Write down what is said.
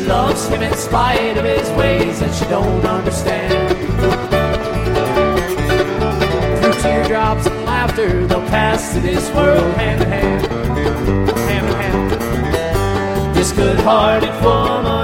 loves him in spite of his ways that she don't understand. Through teardrops and laughter, they'll pass through this world hand in hand, hand in hand. This good-hearted woman